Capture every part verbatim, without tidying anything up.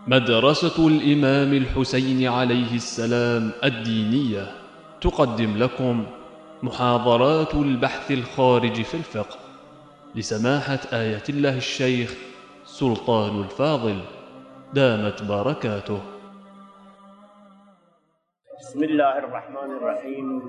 مدرسة الإمام الحسين عليه السلام الدينية تقدم لكم محاضرات البحث الخارج في الفقه لسماحة آية الله الشيخ سلطان الفاضل دامت بركاته. بسم الله الرحمن الرحيم.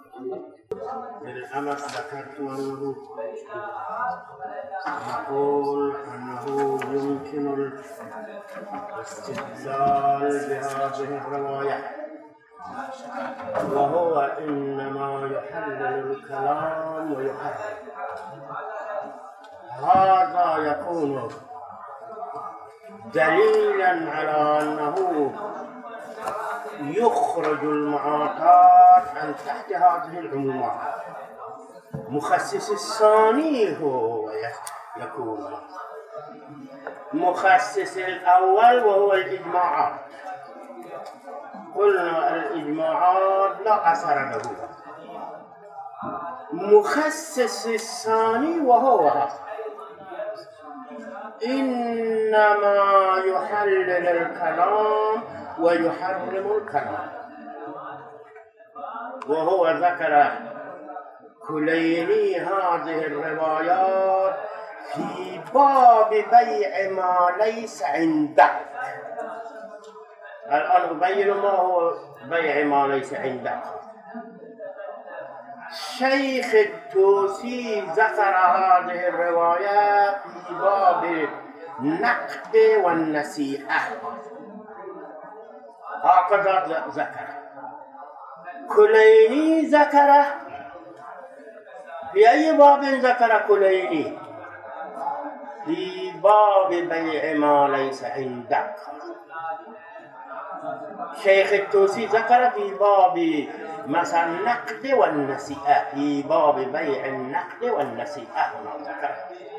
بالأمس ذكرت أنه نقول أنه يمكن الاستدلال بهذه الرواية، وهو إنما يحلل الكلام ويحرم. هذا يكون دليلا على أنه يخرج المعاطات عن تحت هذه العمومات. مخصص الثاني هو يكون مخصص الأول وهو الإجماعات. قلنا الإجماعات لا أثر له. مخصص الثاني وهو إنما يحلل الكلام ويحرم الكلام، وهو ذكر كليني هذه الروايات في باب بيع ما ليس عندك. الآن أبين ما هو بيع ما ليس عندك. شيخ التوسي ذكر هذه الروايات في باب النقد والنصيحة، هكذا ذكر. كليني ذكره في أي باب ذكر كليني؟ في باب بيع ما ليس عندك. شيخ التوسي ذكر في باب مثلا النقد والنسيئة، في باب بيع النقد والنسيئة هنا ذكر.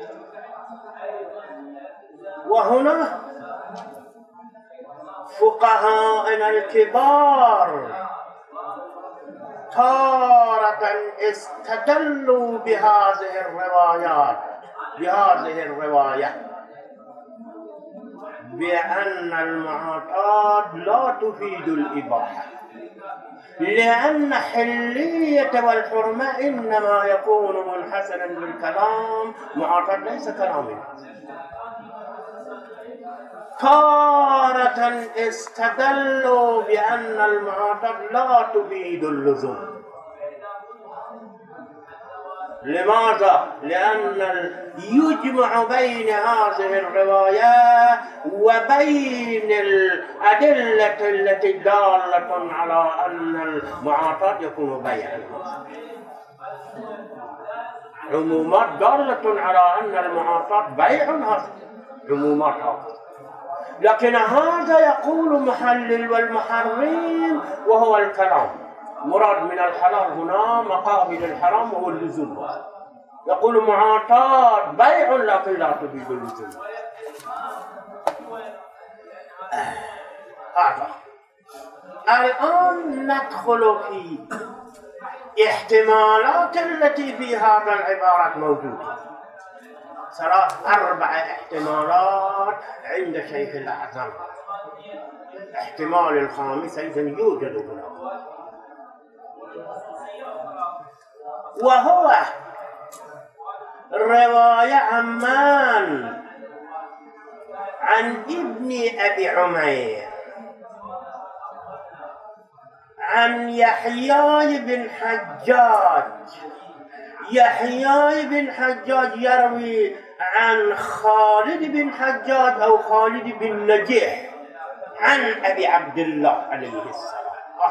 وهنا فقهاءنا الكبار تارة استدلوا بهذه الروايات بهذه الرواية بأن المعاطات لا تفيد الإباحة، لأن حلية والحرمة إنما يكون منحصرا بالكلام. معاطات ليس كلاما. تارة استدلوا بأن المعاطات لا تفيد اللزوم. لماذا؟ لأن يجمع بين هذه الروايات وبين الأدلة التي دالة على أن المعاطات يكون بيعا. عمومات دالة على أن المعاطات بيع، عمومات هذه. لكن هذا يقول محلل والمحرم وهو الكلام. مراد من الحلال هنا مقابل الحرام وهو اللزوم. يقول معاطات بيع لكن لا تفيد اللزوم. هذا الآن ندخل في احتمالات التي في هذا العبارات موجودة. صار أربع احتمالات عند شيخ الأعظم. احتمال الخامس أيضا يوجد هنا، وهو رواية عمان عن ابن أبي عمير عن يحيى بن حجاج. يحيى بن حجاج يروي عن خالد بن حجاج أو خالد بن نجيح عن أبي عبد الله عليه السلام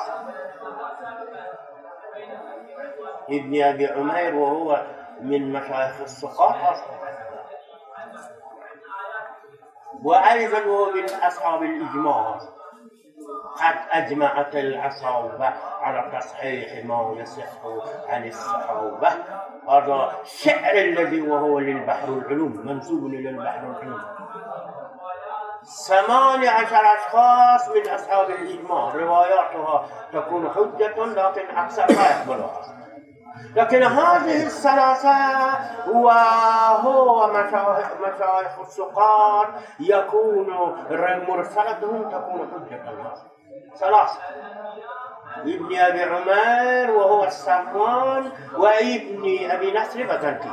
ابن أبي عمير، وهو من مشايخ الثقات وأيضا هو من أصحاب الإجماع. قد أجمعت العصابة على تصحيح ما يصح عن الصحابة. هذا الشعر الذي وهو للبحر العلوم، منسوب إلى البحر العلوم. ثمانية عشر أشخاص من أصحاب الإجماع رواياتها تكون حجة، لكن أكثر لا يقبلها. لكن هذه الثلاثة وهو مشايخ السقاط يكون مرسلتهم تكون حجة الله. ثلاثة: ابن أبي عمير وهو السمان، وابن أبي نصر بزنطي.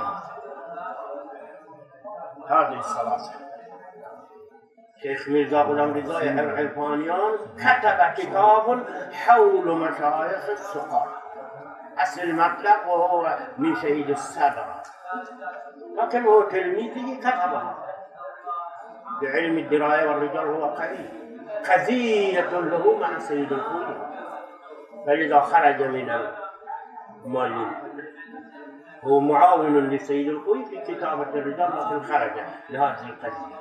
هذه الثلاثة. شيخ ميرزا غلام رضا العرفانيان كتب كتاب حول مشايخ السقاط، أصل المطلق وهو من شهيد الصدر، لكن هو تلميذه كتبه بعلم الدراية والرجال. هو قوي قضية له مع سيد الخوي، فلذا خرج من المؤلف. هو معاون لسيد الخوي في كتابة الرجال، لكن خرج لهذه القضية.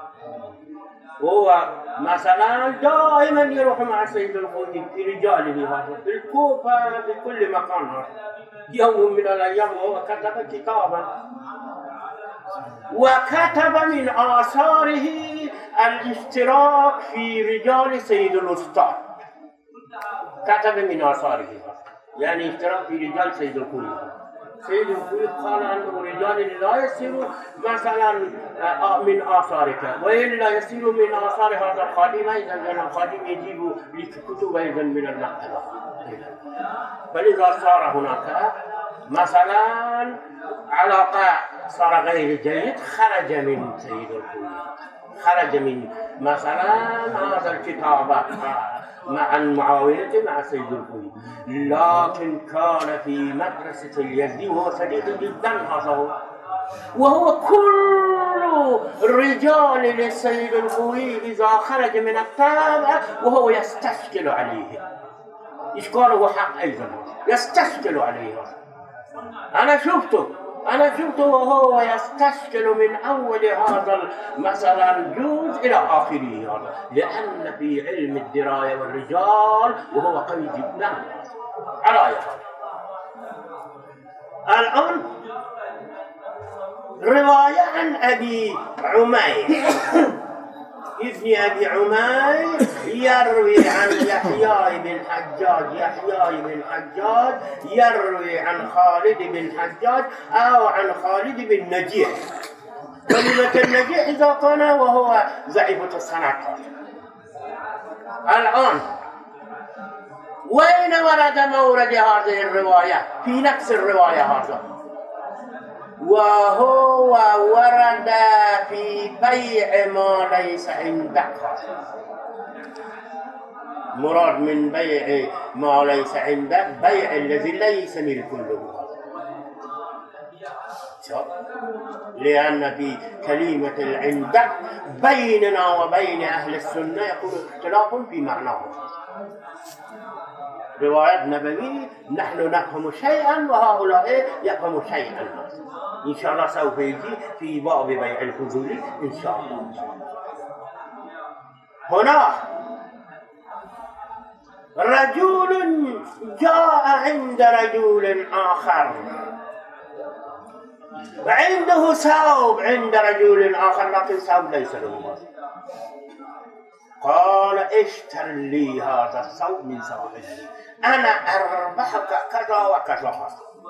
وهو مثلا دائما يروح مع سيد الخوي في رجاله هذا في الكوفة في كل مكان. يوم من الأيام وهو كتب كتابا، وكتب من آثاره الاشتراك في رجال سيد الأستاذ. كتب من آثاره يعني اشتراك في رجال سيد الخوي. سيد الخوي قال أنه رجال لا يصير مثلا من آثارك، وإلا يصير من آثار هذا الخادم. إذا كان الخادم يجيب لكتب أيضا من المكتبة، فلذا صار هناك مثلا علاقة صار غير جيد، خرج من سيد الخوي، خرج من مثلا هذا الكتاب مع المعاونة مع سيد الخوي. لكن كان في مدرسة اليزدي وهو صديق جدا هذا، وهو كل الرجال للسيد الخوي إذا خرج من التابع وهو يستشكل عليه، إشكاله حق أيضا، يستشكل عليه. أنا شفته أنا شفته وهو يستشكل من أول هذا مثلا الجزء إلى آخره هذا، لأن في علم الدراية والرجال وهو قوي جدا على أي حال. الآن رواية عن أبي عمير. ابن أبي عمير يروي عن يحيى بن حجاج يحيى بن حجاج يروي عن خالد بن حجاج أو عن خالد بن نجيح. كلمة النجيح إذا كان وهو ضعيفة السند. الآن وين ورد مورد هذه الرواية؟ في نفس الرواية هذا، وهو ورد في بيع ما ليس عندك. مراد من بيع ما ليس عندك بيع الذي ليس ملك له، لأن في كلمة العندك بيننا وبين أهل السنة يكون اختلاف في معناه. رواية نبوي نحن نفهم شيئا وهؤلاء يفهموا شيئا. إن شاء الله سوف يجي في باب بيع الفضول إن شاء الله. هنا رجل جاء عند رجل آخر، وعنده ثوب عند رجل آخر، لكن ثوب ليس له. قال اشتر لي هذا الثوب من صاحبي، أنا أربحك كذا وكذا.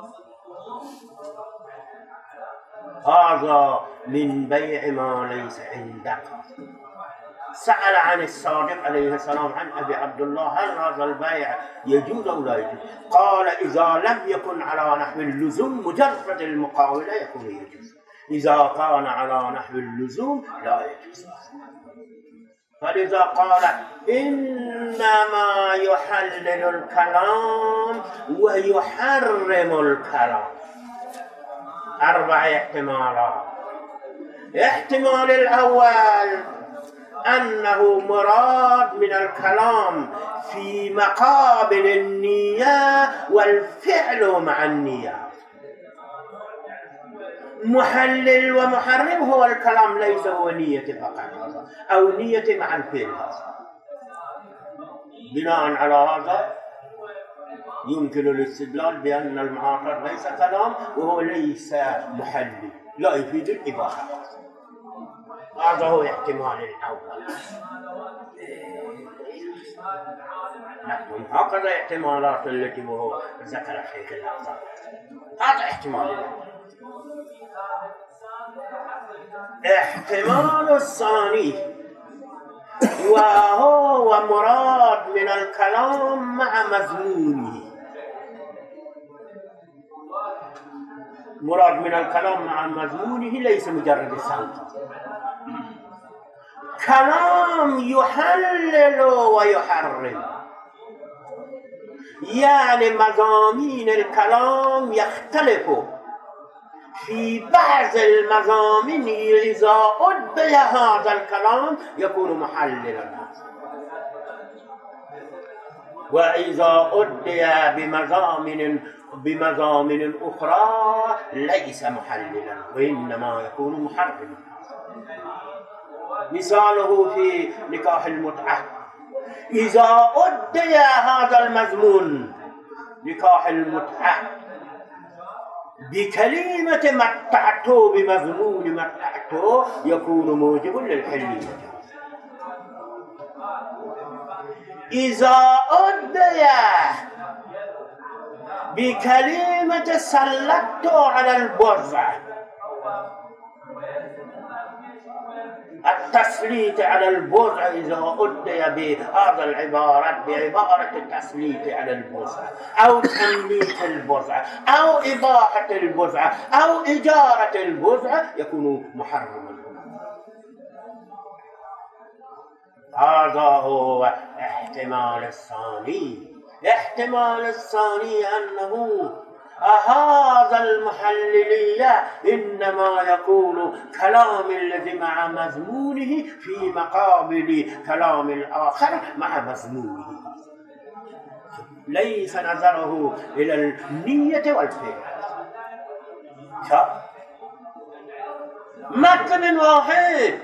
هذا من بيع ما ليس عندك. سأل عن الصادق عليه السلام عن أبي عبد الله هل هذا البيع يجوز أو لا يجوز؟ قال إذا لم يكن على نحو اللزوم مجرد المقاولة يكون يجوز، إذا كان على نحو اللزوم لا يجوز. فلذا قال إنما يحلل الكلام ويحرم الكلام. أربع احتمالات. احتمال الأول أنه مراد من الكلام في مقابل النية والفعل مع النية. محلل ومحرم هو الكلام ليس هو نية فقط أو نية مع الفعل. بناء على هذا يمكن الاستدلال بأن المعاصر ليس كلام وهو ليس محلل، لا يفيد الإباحة. هذا هو احتمال الأول. نعم هكذا احتمالات التي وهو ذكر شيخ الأعظم. هذا احتمال الأول. احتمال الثاني وهو مراد من الكلام مع مضمونه. مراد من الكلام مع مضمونه ليس مجرد الصوت، كلام يحلل ويحرم، يعني مضامين الكلام يختلف. في بعض المضامين إذا أدبي هذا الكلام يكون محللا، وإذا أدبي بمضامن بمضامن أخرى ليس محللا وإنما يكون محرما. مثاله في نكاح المتعة، إذا أدبي هذا المضمون نكاح المتعة بكلمة متعته بمضمون متعته يكون موجب للحلية. إذا أدبي بكلمة سلطت على البرع، التسليط على البرع إذا أدبي بهذا العبارة بعبارة التسليط على البرع أو تمليك البرع أو إباحة البرع أو إجارة البرع يكون محرما. هذا هو احتمال الثاني. احتمال الثاني أنه هذا المحللية إنما يكون كلام الذي مع مضمونه في مقابل كلام الآخر مع مضمونه، ليس نظره إلى النية والفعل. متن واحد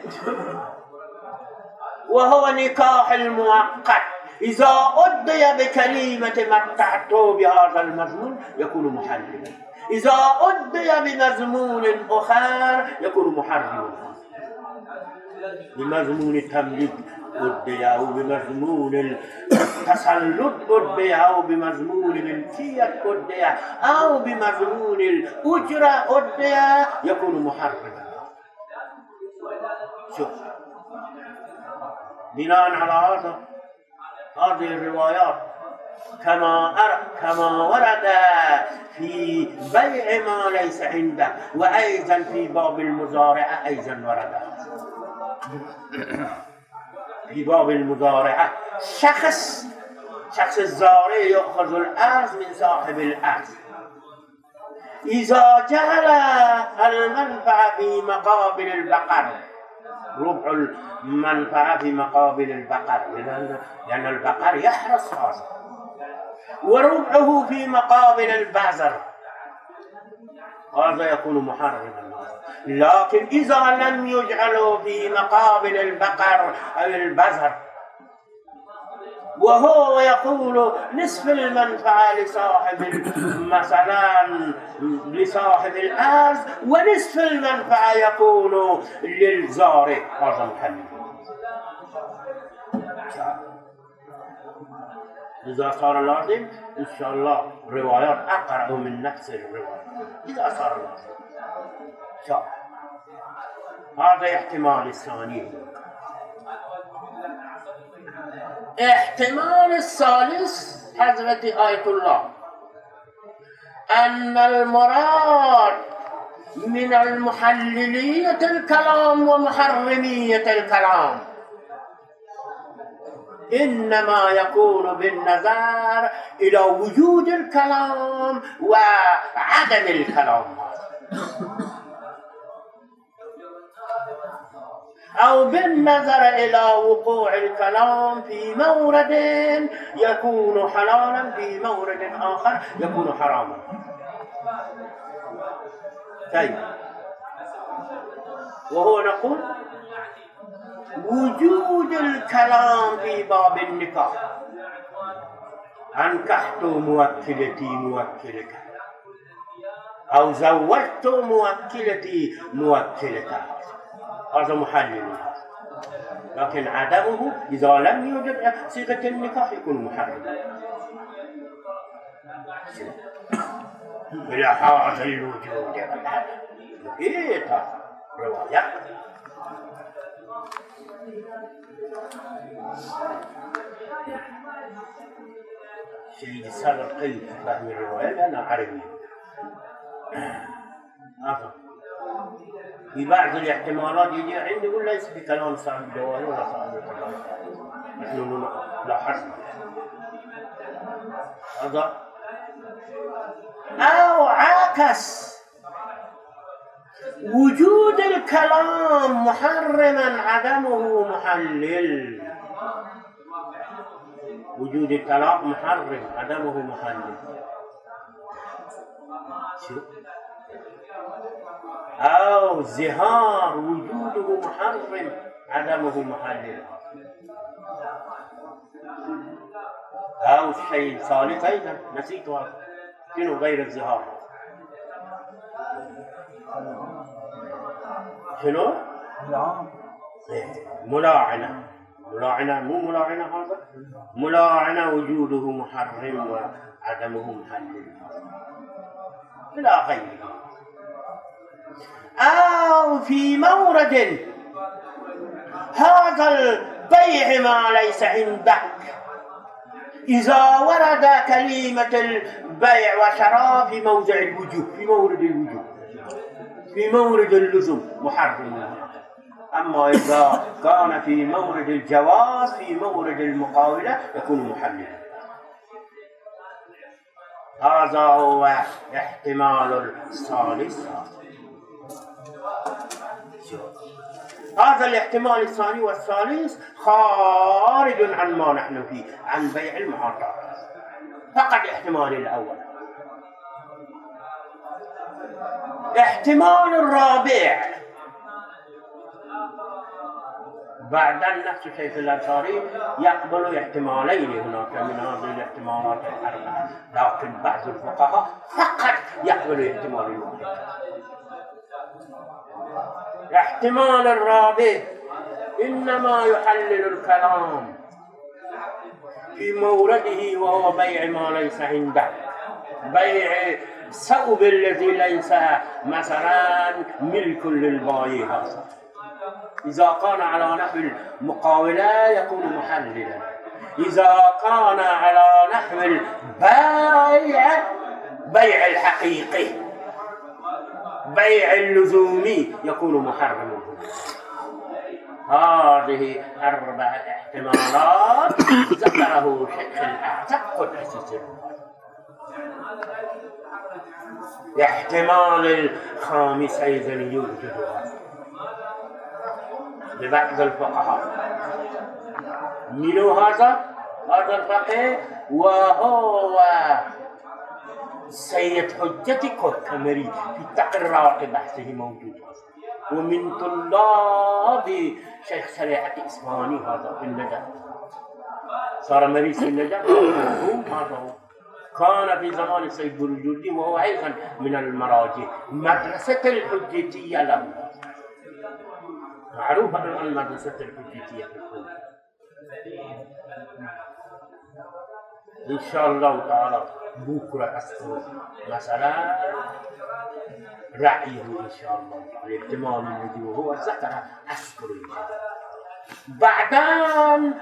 وهو نكاح المؤقت إذا أدبي بكلمة متعته بهذا المضمون يكون محللا، إذا أدبي بمضمون آخر يكون محرما. بمضمون التمليك أدبي أو بمضمون التسلط أدبي أو بمضمون ملكية أدبي أو بمضمون الأجرة أدبي يكون محرما. شوف بناء على هذا هذه الروايات كما كما ورد في بيع ما ليس عنده وأيضا في باب المزارعة أيضا ورد. في باب المزارعة شخص شخص الزارع يأخذ الأرض من صاحب الأرض، إذا جعل المنفعة في مقابل البقر، ربع المنفعة في مقابل البقر لأن البقر يحرس هذا، وربعه في مقابل البزر، هذا يكون محرما. لكن إذا لم يجعله في مقابل البقر أو البزر وهو يقول نصف المنفعة لصاحب مثلا لصاحب الأرض ونصف المنفعة يكون للزارع، هذا محل. إذا صار لازم إن شاء الله روايات أقرأ من نفس الرواية إذا صار لازم. هذا احتمال الثاني. احتمال الثالث حضرت آية الله أن المراد من المحللية الكلام ومحرمية الكلام إنما يكون بالنظر إلى وجود الكلام وعدم الكلام، أو بالنظر إلى وقوع الكلام في مورد يكون حلالا في مورد آخر يكون حراما. طيب، وهو نقول وجود الكلام في باب النكاح، أنكحت موكلتي موكلك أو زوجت موكلتي موكلك، هذا محلل. لكن عدمه إذا لم يوجد صيغة النكاح يكون محرما. بلحاظ الوجود والعدم لقيت رواية. شيء سبق في فهم الرواية لأنها عربية. في بعض الاحتمالات يجي عندي يقول ليس في كلام صاحب الجواهر ولا صاحب الكلام، نحن لاحظنا هذا. أو عكس وجود الكلام محرما عدمه محلل. وجود الكلام محرم عدمه محلل. شو؟ أو زهار وجوده محرم عدمه محلل. أو الشيء الثالث أيضا نسيت هذا شنو غير الزهار؟ شنو؟ ملاعنة. ملاعنة مو ملاعنة هذا؟ ملاعنة وجوده محرم وعدمه محلل إلى غيره. أو في مورد هذا البيع ما ليس عندك إذا ورد كلمة البيع وشراء في موضع الوجوب، في مورد الوجوب، في مورد اللزوم محرم. أما إذا كان في مورد الجواز في مورد المقاولة يكون محللا. هذا هو احتمال الثالث. هذا الاحتمال الثاني والثالث خارج عن ما نحن فيه، عن بيع المعاطاة. فقط احتمال الأول. احتمال الرابع بعد نفس شيخ الأنصاري يقبل احتمالين هناك من هذه الاحتمالات الأربعة، لكن بعض الفقهاء فقط يقبل احتمال واحد. احتمال الرابع إنما يحلل الكلام في مورده وهو بيع ما ليس عنده، بيع الثوب الذي ليس مثلا ملك للبائع هذا. إذا كان على نحو المقاولة يكون محللا، إذا كان على نحو البيع بيع الحقيقي بيع اللزومي يكون محرما. هذه أربع احتمالات ذكره شيخ الأعتق قدس سره. احتمال الخامس أيضا يوجد لبعض الفقهاء. منو هذا؟ هذا الفقيه وهو سيد حجة كوكمري في تقريرات بحثه موجود، ومن طلاب شيخ شريعة إسماني هذا في النجف. صار مريس في النجف هذا هو. كان في زمان السيد برجردي وهو أيضا من المراجع. مدرسة الحجيتية له معروف أن مدرسة الحجيتية تكون إن شاء الله تعالى بكرة أذكر مثلا رأيه إن شاء الله الاحتمال الذي وهو ذكر أذكره. بعدين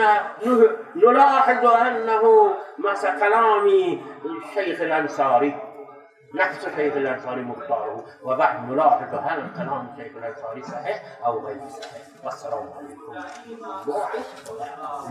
نلاحظ أنه مثل كلام الشيخ الأنصاري نفس الشيخ الأنصاري مختاره، وبعد نلاحظ هل كلام الشيخ الأنصاري صحيح أو غير صحيح. والسلام عليكم ورحمة الله.